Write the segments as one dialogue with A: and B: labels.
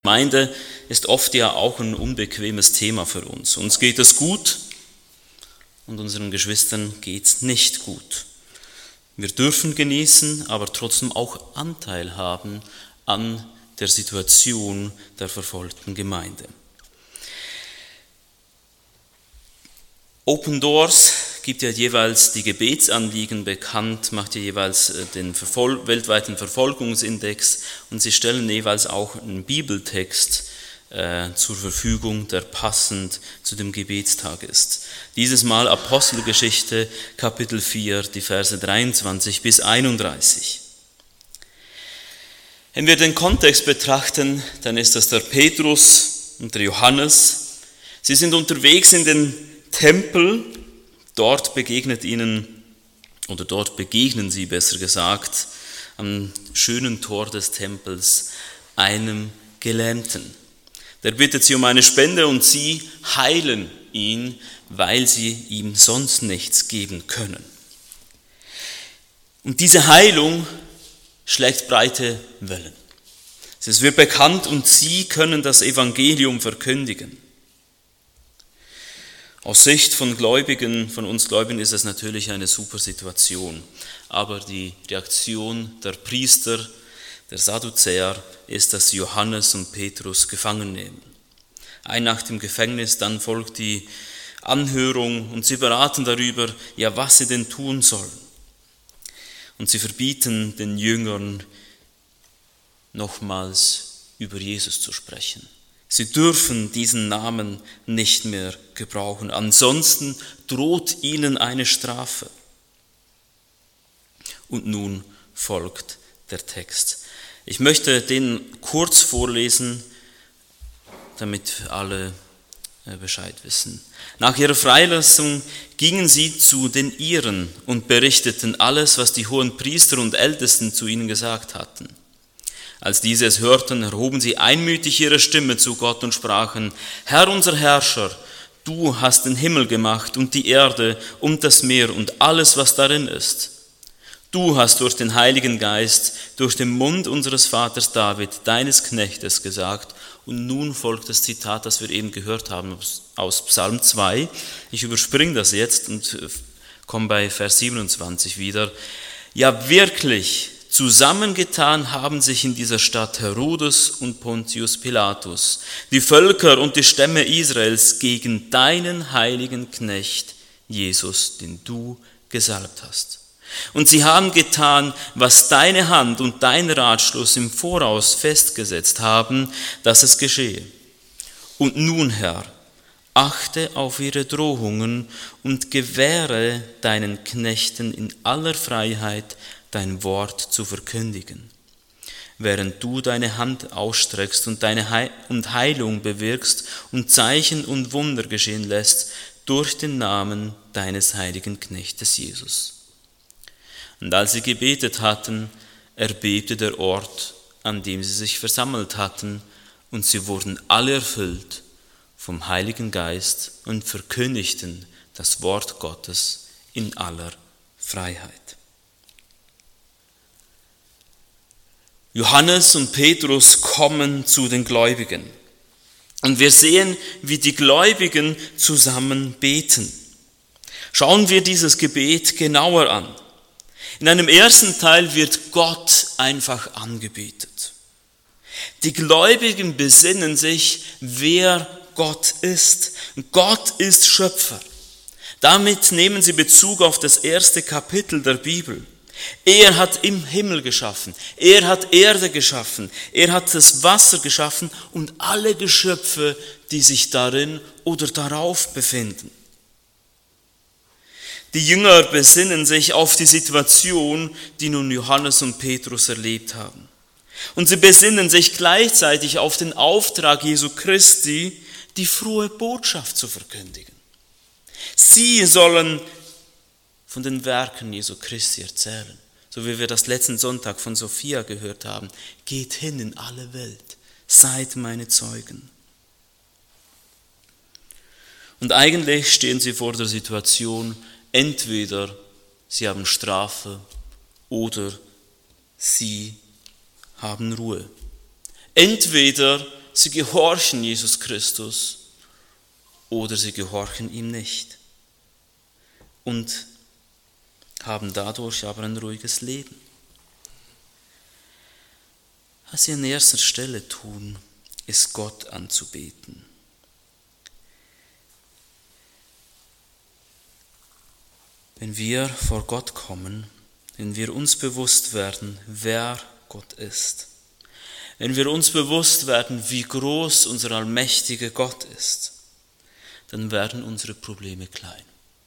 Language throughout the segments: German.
A: Gemeinde ist oft ja auch ein unbequemes Thema für uns. Uns geht es gut und unseren Geschwistern geht es nicht gut. Wir dürfen genießen, aber trotzdem auch Anteil haben an der Situation der verfolgten Gemeinde. Open Doors gibt ja jeweils die Gebetsanliegen bekannt, macht ja jeweils den weltweiten Verfolgungsindex und sie stellen jeweils auch einen Bibeltext zur Verfügung, der passend zu dem Gebetstag ist. Dieses Mal Apostelgeschichte, Kapitel 4, die Verse 23 bis 31. Wenn wir den Kontext betrachten, dann ist das der Petrus und der Johannes. Sie sind unterwegs in den Tempel. Dort begegnen sie, besser gesagt, am schönen Tor des Tempels einem Gelähmten. Der bittet sie um eine Spende und sie heilen ihn, weil sie ihm sonst nichts geben können. Und diese Heilung schlägt breite Wellen. Es wird bekannt und sie können das Evangelium verkündigen. Aus Sicht von uns Gläubigen ist es natürlich eine super Situation, aber die Reaktion der Priester, der Sadduzäer, ist, dass sie Johannes und Petrus gefangen nehmen. Eine Nacht im Gefängnis, dann folgt die Anhörung und sie beraten darüber, ja, was sie denn tun sollen. Und sie verbieten den Jüngern, nochmals über Jesus zu sprechen. Sie dürfen diesen Namen nicht mehr gebrauchen, ansonsten droht ihnen eine Strafe. Und nun folgt der Text. Ich möchte den kurz vorlesen, damit alle Bescheid wissen. Nach ihrer Freilassung gingen sie zu den Ihren und berichteten alles, was die hohen Priester und Ältesten zu ihnen gesagt hatten. Als diese es hörten, erhoben sie einmütig ihre Stimme zu Gott und sprachen: Herr, unser Herrscher, du hast den Himmel gemacht und die Erde und das Meer und alles, was darin ist. Du hast durch den Heiligen Geist, durch den Mund unseres Vaters David, deines Knechtes, gesagt. Und nun folgt das Zitat, das wir eben gehört haben aus Psalm 2. Ich überspringe das jetzt und komme bei Vers 27 wieder. Ja, wirklich, zusammengetan haben sich in dieser Stadt Herodes und Pontius Pilatus, die Völker und die Stämme Israels gegen deinen heiligen Knecht Jesus, den du gesalbt hast. Und sie haben getan, was deine Hand und dein Ratschluss im Voraus festgesetzt haben, dass es geschehe. Und nun, Herr, achte auf ihre Drohungen und gewähre deinen Knechten in aller Freiheit dein Wort zu verkündigen, während du deine Hand ausstreckst und Heilung bewirkst und Zeichen und Wunder geschehen lässt durch den Namen deines heiligen Knechtes Jesus. Und als sie gebetet hatten, erbebte der Ort, an dem sie sich versammelt hatten, und sie wurden alle erfüllt vom Heiligen Geist und verkündigten das Wort Gottes in aller Freiheit. Johannes und Petrus kommen zu den Gläubigen. Und wir sehen, wie die Gläubigen zusammen beten. Schauen wir dieses Gebet genauer an. In einem ersten Teil wird Gott einfach angebetet. Die Gläubigen besinnen sich, wer Gott ist. Gott ist Schöpfer. Damit nehmen sie Bezug auf das erste Kapitel der Bibel. Er hat im Himmel geschaffen, er hat Erde geschaffen, er hat das Wasser geschaffen und alle Geschöpfe, die sich darin oder darauf befinden. Die Jünger besinnen sich auf die Situation, die nun Johannes und Petrus erlebt haben. Und sie besinnen sich gleichzeitig auf den Auftrag Jesu Christi, die frohe Botschaft zu verkündigen. Sie sollen von den Werken Jesu Christi erzählen, so wie wir das letzten Sonntag von Sophia gehört haben. Geht hin in alle Welt, seid meine Zeugen. Und eigentlich stehen sie vor der Situation, entweder sie haben Strafe oder sie haben Ruhe. Entweder sie gehorchen Jesus Christus oder sie gehorchen ihm nicht und haben dadurch aber ein ruhiges Leben. Was sie an erster Stelle tun, ist Gott anzubeten. Wenn wir vor Gott kommen, wenn wir uns bewusst werden, wer Gott ist, wenn wir uns bewusst werden, wie groß unser allmächtiger Gott ist, dann werden unsere Probleme klein.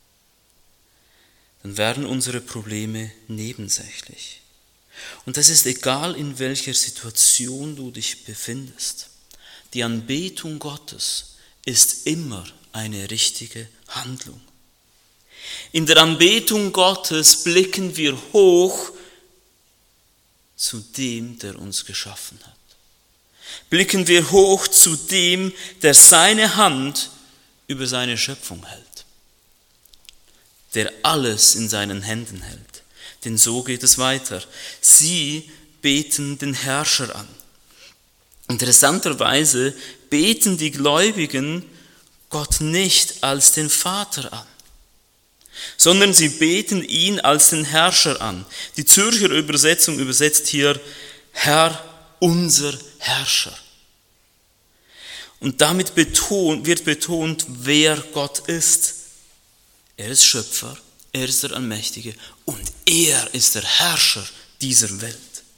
A: Dann werden unsere Probleme nebensächlich. Und das ist egal, in welcher Situation du dich befindest. Die Anbetung Gottes ist immer eine richtige Handlung. In der Anbetung Gottes blicken wir hoch zu dem, der uns geschaffen hat. Blicken wir hoch zu dem, der seine Hand über seine Schöpfung hält, der alles in seinen Händen hält. Denn so geht es weiter. Sie beten den Herrscher an. Interessanterweise beten die Gläubigen Gott nicht als den Vater an, sondern sie beten ihn als den Herrscher an. Die Zürcher Übersetzung übersetzt hier Herr, unser Herrscher. Und damit wird betont, wer Gott ist. Er ist Schöpfer, er ist der Allmächtige und er ist der Herrscher dieser Welt.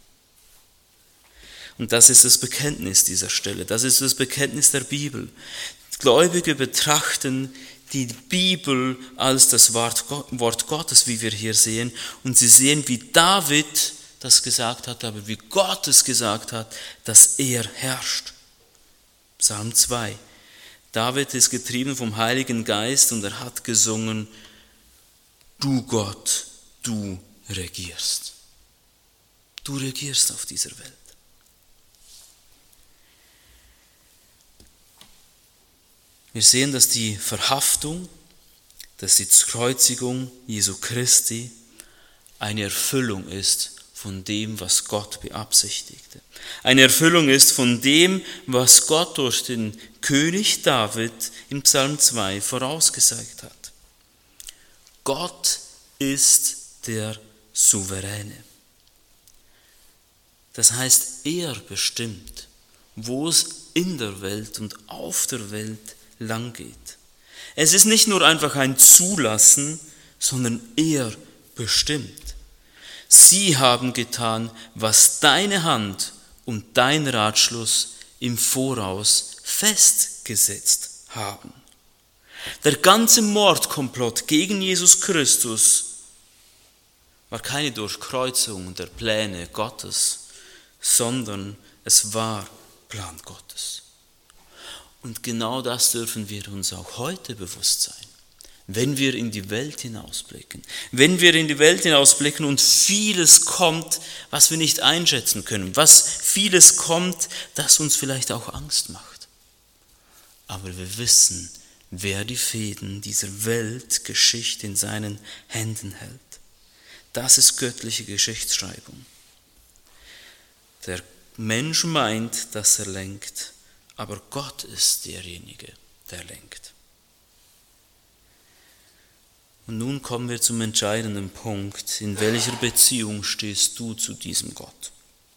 A: Und das ist das Bekenntnis dieser Stelle, das ist das Bekenntnis der Bibel. Gläubige betrachten die Bibel als das Wort Gottes, wie wir hier sehen, und sie sehen, wie David das gesagt hat, aber wie Gott es gesagt hat, dass er herrscht. Psalm 2. David ist getrieben vom Heiligen Geist und er hat gesungen, du Gott, du regierst. Du regierst auf dieser Welt. Wir sehen, dass die Verhaftung, dass die Kreuzigung Jesu Christi eine Erfüllung ist von dem, was Gott beabsichtigte. Eine Erfüllung ist von dem, was Gott durch den König David in Psalm 2 vorausgesagt hat. Gott ist der Souveräne. Das heißt, er bestimmt, wo es in der Welt und auf der Welt lang geht. Es ist nicht nur einfach ein Zulassen, sondern er bestimmt. Sie haben getan, was deine Hand und dein Ratschluss im Voraus festgesetzt haben. Der ganze Mordkomplott gegen Jesus Christus war keine Durchkreuzung der Pläne Gottes, sondern es war Plan Gottes. Und genau das dürfen wir uns auch heute bewusst sein, wenn wir in die Welt hinausblicken. Wenn wir in die Welt hinausblicken und vieles kommt, was wir nicht einschätzen können, was vieles kommt, das uns vielleicht auch Angst macht. Aber wir wissen, wer die Fäden dieser Weltgeschichte in seinen Händen hält. Das ist göttliche Geschichtsschreibung. Der Mensch meint, dass er lenkt, aber Gott ist derjenige, der lenkt. Und nun kommen wir zum entscheidenden Punkt. In welcher Beziehung stehst du zu diesem Gott?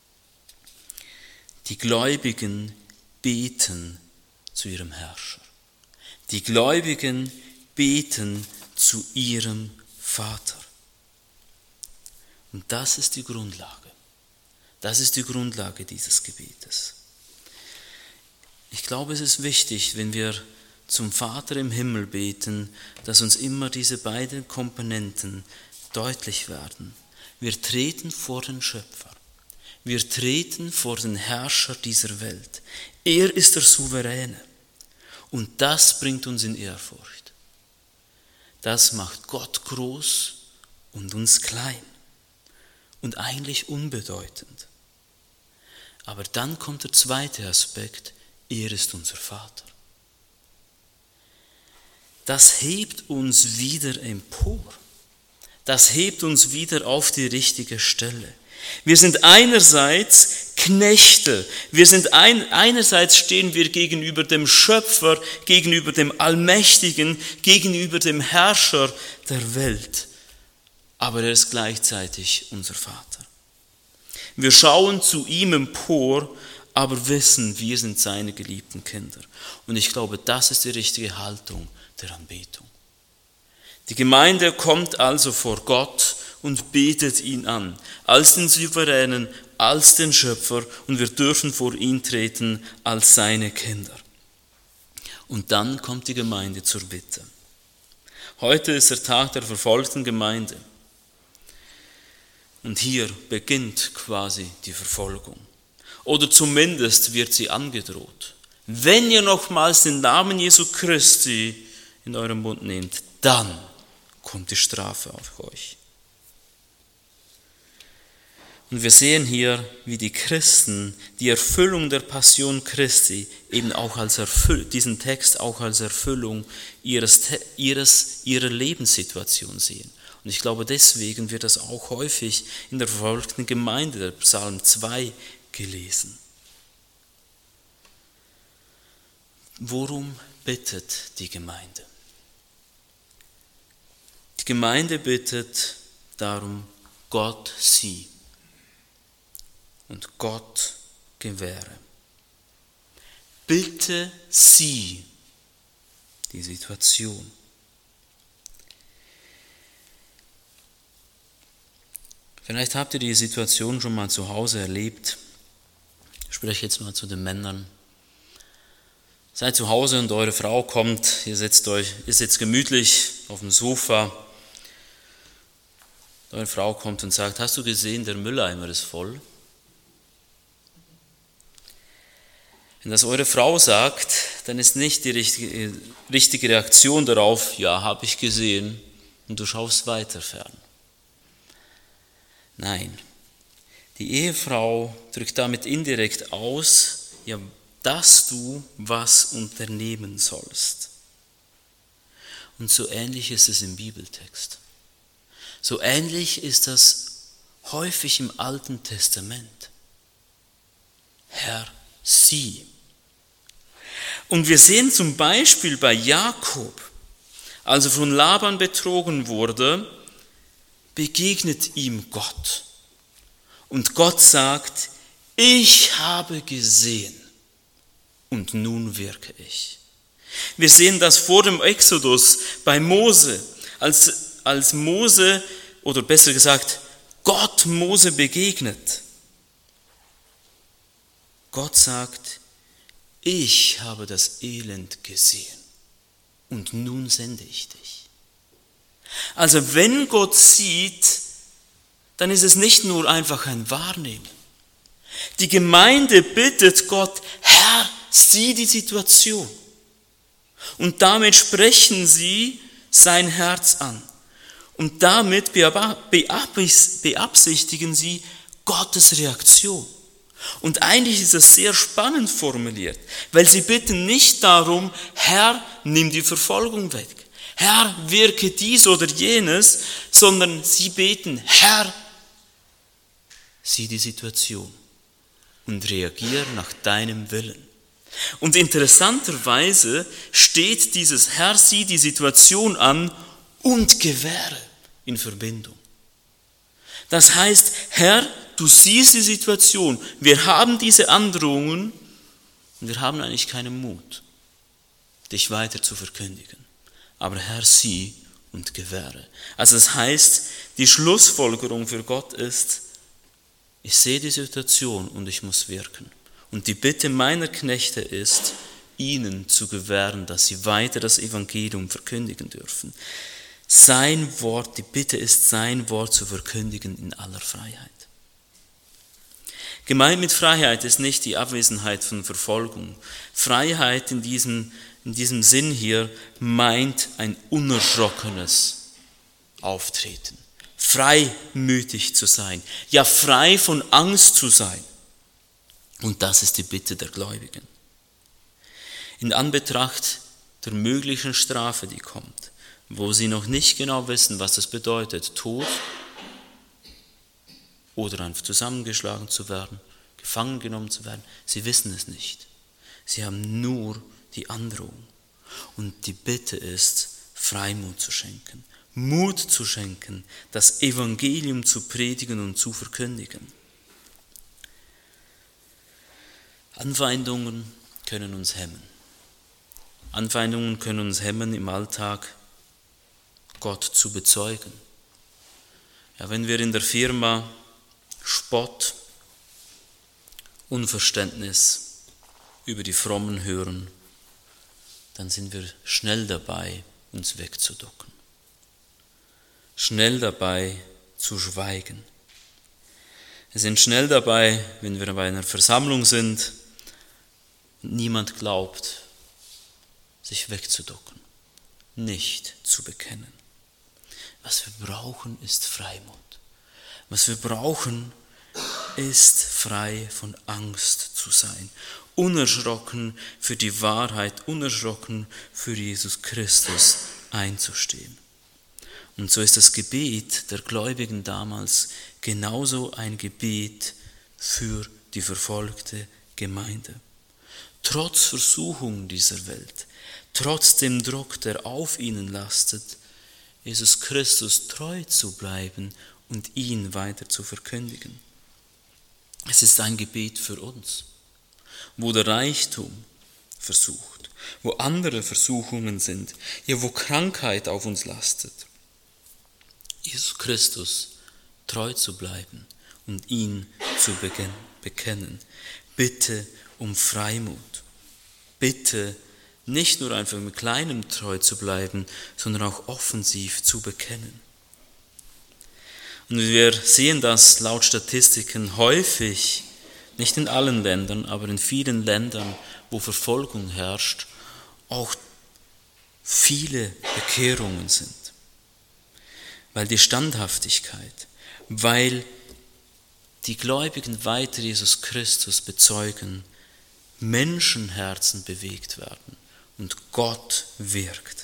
A: Die Gläubigen beten zu ihrem Herrscher. Die Gläubigen beten zu ihrem Vater. Und das ist die Grundlage. Das ist die Grundlage dieses Gebetes. Ich glaube, es ist wichtig, wenn wir zum Vater im Himmel beten, dass uns immer diese beiden Komponenten deutlich werden. Wir treten vor den Schöpfer. Wir treten vor den Herrscher dieser Welt. Er ist der Souveräne. Und das bringt uns in Ehrfurcht. Das macht Gott groß und uns klein und eigentlich unbedeutend. Aber dann kommt der zweite Aspekt, er ist unser Vater. Das hebt uns wieder empor. Das hebt uns wieder auf die richtige Stelle. Wir sind einerseits Knechte, einerseits stehen wir gegenüber dem Schöpfer, gegenüber dem Allmächtigen, gegenüber dem Herrscher der Welt. Aber er ist gleichzeitig unser Vater. Wir schauen zu ihm empor, aber wissen, wir sind seine geliebten Kinder. Und ich glaube, das ist die richtige Haltung der Anbetung. Die Gemeinde kommt also vor Gott und betet ihn an, als den Souveränen, als den Schöpfer, und wir dürfen vor ihn treten als seine Kinder. Und dann kommt die Gemeinde zur Bitte. Heute ist der Tag der verfolgten Gemeinde. Und hier beginnt quasi die Verfolgung. Oder zumindest wird sie angedroht. Wenn ihr nochmals den Namen Jesu Christi in eurem Mund nehmt, dann kommt die Strafe auf euch. Und wir sehen hier, wie die Christen die Erfüllung der Passion Christi eben auch diesen Text auch als Erfüllung ihrer Lebenssituation sehen. Und ich glaube, deswegen wird das auch häufig in der verfolgten Gemeinde, der Psalm 2, gelesen. Worum bittet die Gemeinde? Die Gemeinde bittet darum, Gott sieh und Gott gewähre. Bitte sieh die Situation. Vielleicht habt ihr die Situation schon mal zu Hause erlebt. Ich spreche jetzt mal zu den Männern. Seid zu Hause und eure Frau kommt, ihr sitzt gemütlich auf dem Sofa. Eure Frau kommt und sagt, hast du gesehen, der Mülleimer ist voll? Wenn das eure Frau sagt, dann ist nicht die richtige Reaktion darauf, ja, habe ich gesehen, und du schaust weiter fern. Nein, die Ehefrau drückt damit indirekt aus, ja, dass du was unternehmen sollst. Und so ähnlich ist es im Bibeltext. So ähnlich ist das häufig im Alten Testament. Herr, sieh. Und wir sehen zum Beispiel bei Jakob, als er von Laban betrogen wurde, begegnet ihm Gott. Und Gott sagt, ich habe gesehen und nun wirke ich. Wir sehen das vor dem Exodus bei Mose, als Mose, oder besser gesagt, Gott Mose begegnet. Gott sagt, ich habe das Elend gesehen und nun sende ich dich. Also wenn Gott sieht, dann ist es nicht nur einfach ein Wahrnehmen. Die Gemeinde bittet Gott, Herr, sieh die Situation. Und damit sprechen sie sein Herz an. Und damit beabsichtigen sie Gottes Reaktion. Und eigentlich ist das sehr spannend formuliert, weil sie bitten nicht darum, Herr, nimm die Verfolgung weg. Herr, wirke dies oder jenes, sondern sie beten, Herr, sieh die Situation und reagiere nach deinem Willen. Und interessanterweise steht dieses Herr, sieh die Situation an und gewähre in Verbindung. Das heißt, Herr, du siehst die Situation, wir haben diese Androhungen und wir haben eigentlich keinen Mut, dich weiter zu verkündigen. Aber Herr, sieh und gewähre. Also das heißt, die Schlussfolgerung für Gott ist, ich sehe die Situation und ich muss wirken. Und die Bitte meiner Knechte ist, ihnen zu gewähren, dass sie weiter das Evangelium verkündigen dürfen. Sein Wort, die Bitte ist, sein Wort zu verkündigen in aller Freiheit. Gemeint mit Freiheit ist nicht die Abwesenheit von Verfolgung. Freiheit in diesem Sinn hier meint ein unerschrockenes Auftreten. Freimütig zu sein, ja frei von Angst zu sein. Und das ist die Bitte der Gläubigen. In Anbetracht der möglichen Strafe, die kommt, wo sie noch nicht genau wissen, was das bedeutet, Tod oder einfach zusammengeschlagen zu werden, gefangen genommen zu werden. Sie wissen es nicht. Sie haben nur die Androhung. Und die Bitte ist, Freimut zu schenken, Mut zu schenken, das Evangelium zu predigen und zu verkündigen. Anfeindungen können uns hemmen. Anfeindungen können uns hemmen, im Alltag Gott zu bezeugen. Ja, wenn wir in der Firma Spott, Unverständnis über die Frommen hören, dann sind wir schnell dabei, uns wegzuducken. Schnell dabei zu schweigen. Wir sind schnell dabei, wenn wir bei einer Versammlung sind und niemand glaubt, sich wegzuducken, nicht zu bekennen. Was wir brauchen, ist Freimut. Was wir brauchen, ist frei von Angst zu sein, unerschrocken für die Wahrheit, unerschrocken für Jesus Christus einzustehen. Und so ist das Gebet der Gläubigen damals genauso ein Gebet für die verfolgte Gemeinde. Trotz Versuchung dieser Welt, trotz dem Druck, der auf ihnen lastet, Jesus Christus treu zu bleiben und ihn weiter zu verkündigen. Es ist ein Gebet für uns, wo der Reichtum versucht, wo andere Versuchungen sind, ja, wo Krankheit auf uns lastet. Jesus Christus treu zu bleiben und ihn zu bekennen. Bitte um Freimut. Bitte nicht nur einfach mit Kleinem treu zu bleiben, sondern auch offensiv zu bekennen. Und wir sehen das laut Statistiken häufig, nicht in allen Ländern, aber in vielen Ländern, wo Verfolgung herrscht, auch viele Bekehrungen sind. Weil die Standhaftigkeit, weil die Gläubigen weiter Jesus Christus bezeugen, Menschenherzen bewegt werden und Gott wirkt.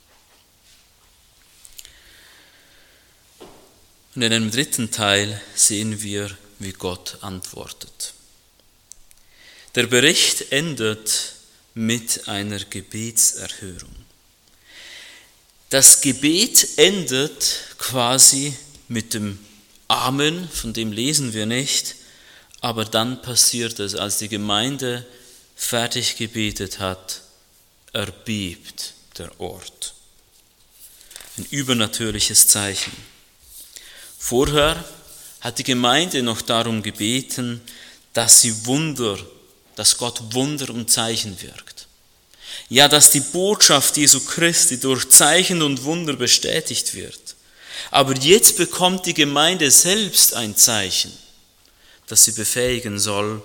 A: Und in einem dritten Teil sehen wir, wie Gott antwortet. Der Bericht endet mit einer Gebetserhörung. Das Gebet endet quasi mit dem Amen, von dem lesen wir nicht, aber dann passiert es, als die Gemeinde fertig gebetet hat, erbebt der Ort. Ein übernatürliches Zeichen. Vorher hat die Gemeinde noch darum gebeten, dass Gott Wunder und Zeichen wirkt. Ja, dass die Botschaft Jesu Christi durch Zeichen und Wunder bestätigt wird. Aber jetzt bekommt die Gemeinde selbst ein Zeichen, das sie befähigen soll,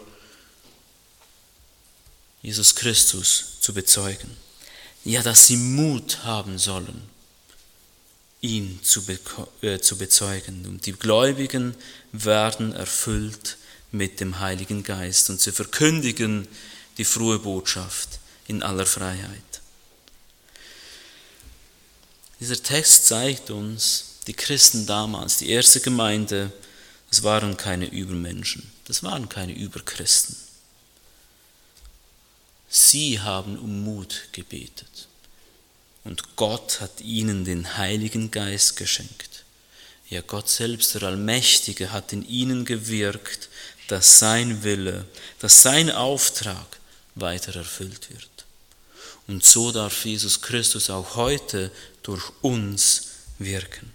A: Jesus Christus zu bezeugen. Ja, dass sie Mut haben sollen, ihn zu bezeugen. Und die Gläubigen werden erfüllt mit dem Heiligen Geist und sie verkündigen die frohe Botschaft in aller Freiheit. Dieser Text zeigt uns, die Christen damals, die erste Gemeinde, das waren keine Übermenschen, das waren keine Überchristen. Sie haben um Mut gebetet und Gott hat ihnen den Heiligen Geist geschenkt. Ja, Gott selbst, der Allmächtige, hat in ihnen gewirkt, dass sein Wille, dass sein Auftrag weiter erfüllt wird. Und so darf Jesus Christus auch heute durch uns wirken.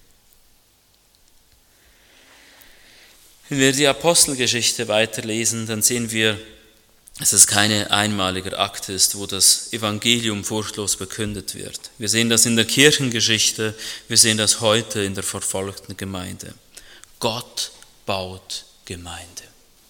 A: Wenn wir die Apostelgeschichte weiterlesen, dann sehen wir, dass es keine einmalige Akt ist, wo das Evangelium furchtlos verkündet wird. Wir sehen das in der Kirchengeschichte, wir sehen das heute in der verfolgten Gemeinde. Gott baut Gemeinde.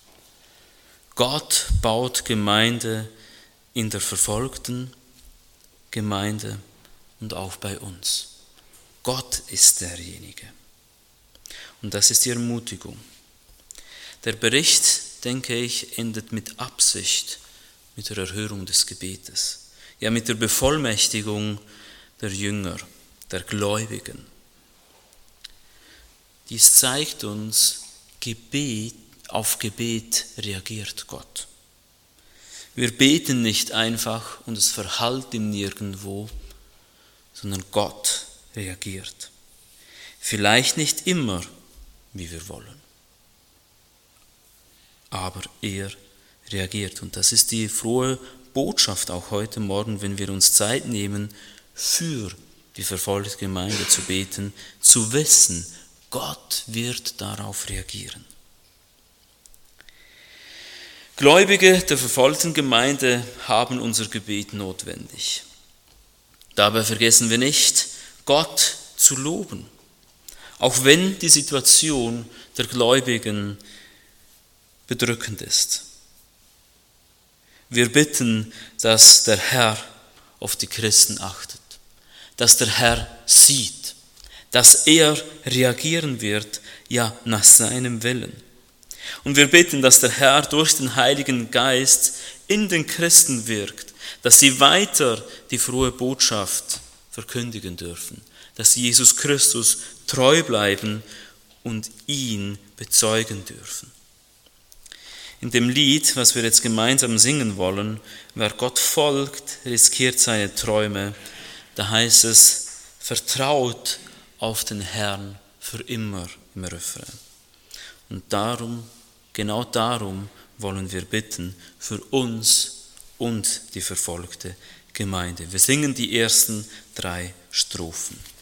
A: Gott baut Gemeinde in der verfolgten Gemeinde und auch bei uns. Gott ist derjenige. Und das ist die Ermutigung. Der Bericht, denke ich, endet mit Absicht, mit der Erhörung des Gebetes. Ja, mit der Bevollmächtigung der Jünger, der Gläubigen. Dies zeigt uns, auf Gebet reagiert Gott. Wir beten nicht einfach und es verhallt ihm nirgendwo, sondern Gott reagiert. Vielleicht nicht immer, wie wir wollen, aber er reagiert. Und das ist die frohe Botschaft auch heute Morgen, wenn wir uns Zeit nehmen, für die verfolgte Gemeinde zu beten, zu wissen, Gott wird darauf reagieren. Gläubige der verfolgten Gemeinde haben unser Gebet notwendig. Dabei vergessen wir nicht, Gott zu loben, auch wenn die Situation der Gläubigen bedrückend ist. Wir bitten, dass der Herr auf die Christen achtet, dass der Herr sieht, dass er reagieren wird, ja, nach seinem Willen. Und wir bitten, dass der Herr durch den Heiligen Geist in den Christen wirkt, dass sie weiter die frohe Botschaft verkündigen dürfen, dass sie Jesus Christus treu bleiben und ihn bezeugen dürfen. In dem Lied, was wir jetzt gemeinsam singen wollen, wer Gott folgt, riskiert seine Träume, da heißt es, vertraut auf den Herrn für immer im Refrain. Und genau darum wollen wir bitten für uns und die verfolgte Gemeinde. Wir singen die ersten 3 Strophen.